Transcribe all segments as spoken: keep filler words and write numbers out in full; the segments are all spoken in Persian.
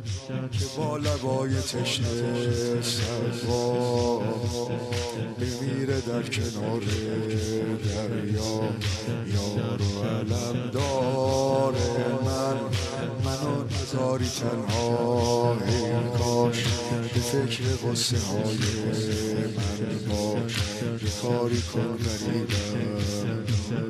که با لبای تشنه سروا بمیره در کنار دریا. یار و علم داره من منو نذاری تنها، ای کاش به فکر غصه های من باش، یه کاری کن غریبم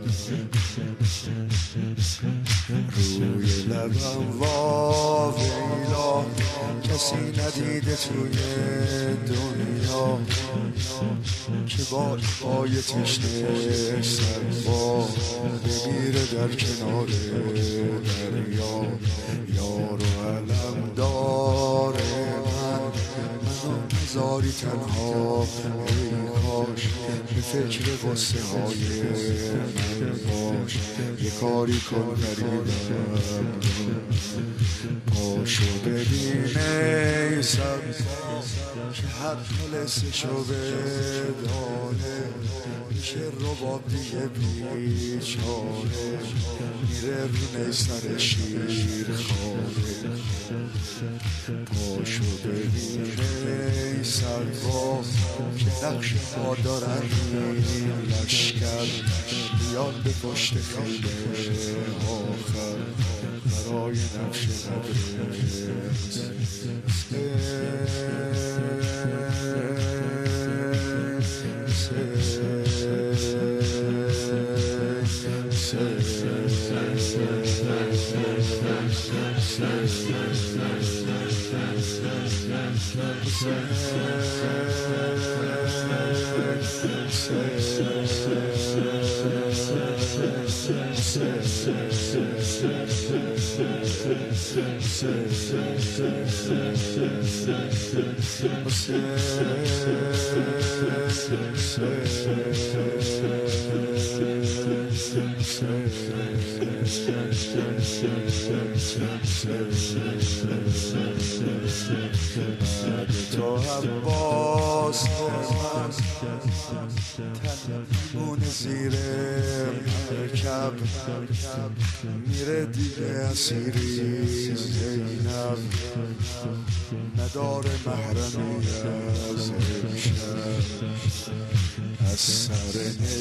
روی لبم واویلا، کسی ندیده توی دنیا که با پای تشنه سربا بمیره در کنار دریا. یار و علم داره من منو نذاری تنها، ای کاش به فکر غصه های من باش، یه کاری کن غریبم پاشو ببین ای سر که حق لسشو بدانه، میشه رباب دیگه بیچاره میره رو نیستر شیر خانه. پاشو ببین ای سروا که نقش ما دارن این لشکر، بیان به پشت خیل آخر برای نقش قدرت. تو عباس من تنمون زیر مرکب میره دیگه اسیری زینب، نداره محرمی از امشب، از سر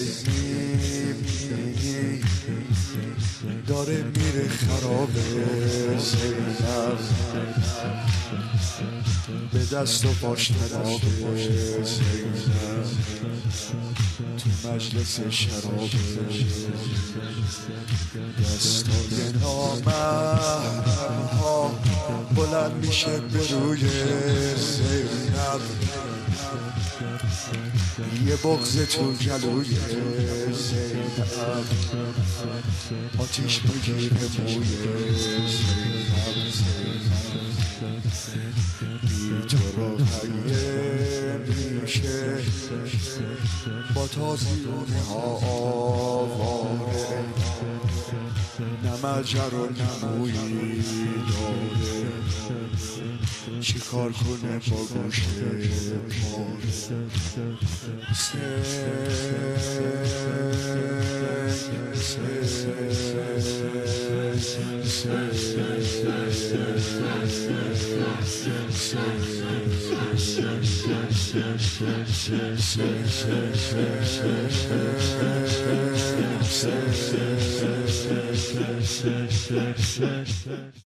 نیمی داره میره خراب زینب، به دست و پاش تناب زینب تو مجلس شراب، دستای نامحرم ها بلند میشه به روی زینب، یه بغض تو گلوی زینب، آتیش بگیره موی زینب، بی تو رو حیه میشه با تازیونه ها آواره، نمجر و نمویی داره، چی کار کنه با گوشه پاره.